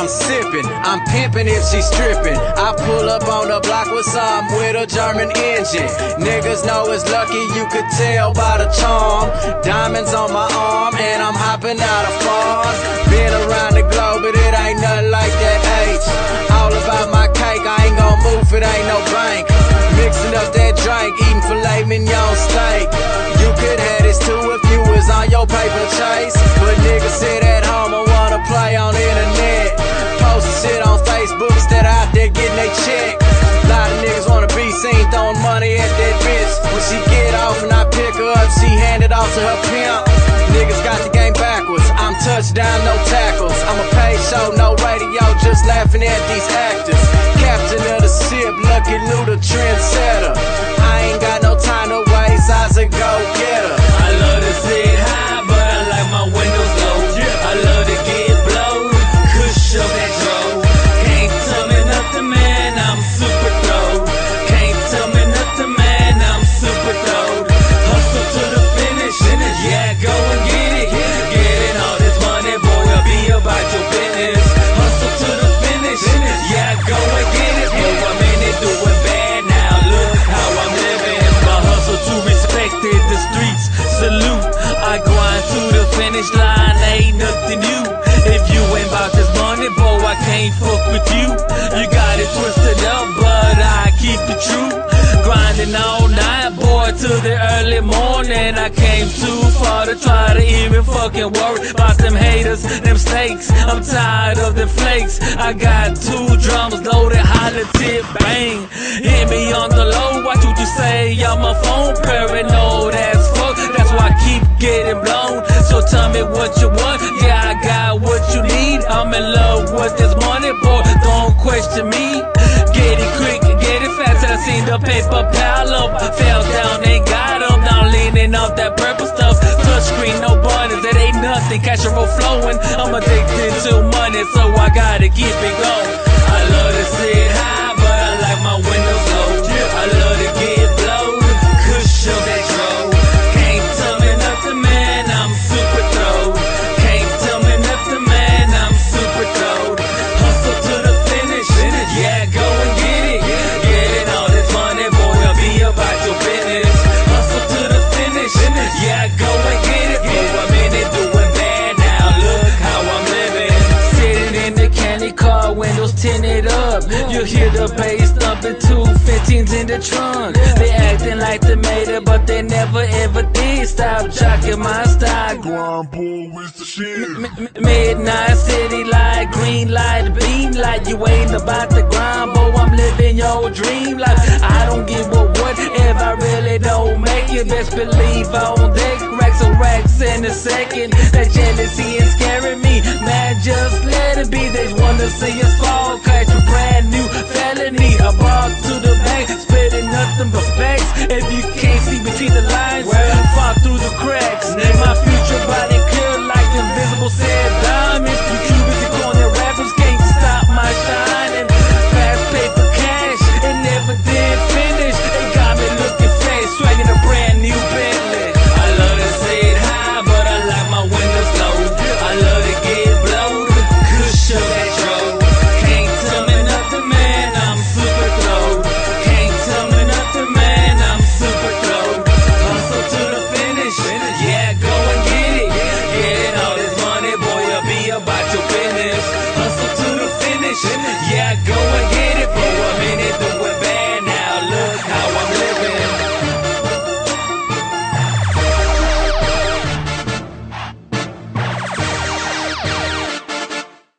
sipping. I'm pimping if she stripping. I pull up on the block with some with a German engine. Niggas know it's lucky, you could tell by the charm. Diamonds on my arm and I'm hopping out of farm. Been around the globe but it ain't nothing like that H. All about my cake, I ain't gon' move, it ain't no bank. Mixing up that drink, eating filet mignon steak. You could have this too if you was on your paper chase. But niggas sit at home and wanna play on the internet. Posting shit on Facebook instead of out there getting they check. Lot of niggas wanna be seen throwing money at that bitch. When she get off and I pick her up, she hand it off to her pimp. Niggas got the game backwards, I'm touchdown, no tackles. I'm a paid show, no radio, just laughing at these actors. Captain of the ship, Lucky Lou the trendsetter. I ain't got no time to waste, I's a go-getter. I love to sit high, but I like my windows low. I love to get blowed, kush up that dro. Can't tell me nothing, man, I'm super throwed. Can't tell me nothing, man, I'm super throwed. Hustle to the finish, yeah, go and get it. Getting all this money, boy, I'll be about your business. Hustle to the finish, yeah, go and get it. Boy, I'm in it doing bad now, look how I'm living. My hustle to respected, the streets salute. I grind to the finish line, ain't nothing new. If you ain't about this money, boy, I can't fuck with you. You got it twisted up, but I keep it true. Grinding all night, boy, till the early morning. I came too far to try to even fucking worry about them haters, them snakes. I'm tired of them flakes. I got 2 drums loaded, holla tip, bang. Hit me on the low, watch what you say. I'm a phone paranoid as fuck, that's why I keep getting blown. So tell me what you want, yeah, I got what you need. I'm in love with this money, boy, don't question me. Get it quick, get it fast, I seen the paper pile up. Fell down, ain't got up, now leaning off that purple stuff. Touchscreen, no buttons, it ain't nothing, cash flow flowing. I'm addicted to money, so I gotta keep it going. I love to sit high, but I like my windows low. I love to get blowed, kush up that dro. Can't tell me nothing, man, I'm super throwed. Can't tell me nothing, man, I'm super throwed. Hustle to the finish, yeah, go and get it. Getting all this money, boy, I'll be about your business. Hustle to the finish, yeah, go and get it. Boy, I'm in it doing bad now, look how I'm living. Sitting in the candy car, windows tinted up. You hear the bass thumping, 215s in the trunk. They acting like they made it, but they never ever did. Stop jocking my style. Grind, boy, it's the shit. Midnight city light, green light, beam light. You ain't about the grind, boy, I'm living your dream life. I don't give a what if I really don't make it. Best believe on deck, racks and racks in a second. That jealousy is scaring me, man, just let it be. They wanna see us fall, catch a brand new felony. I brought to the bank, spitting nothing but facts. If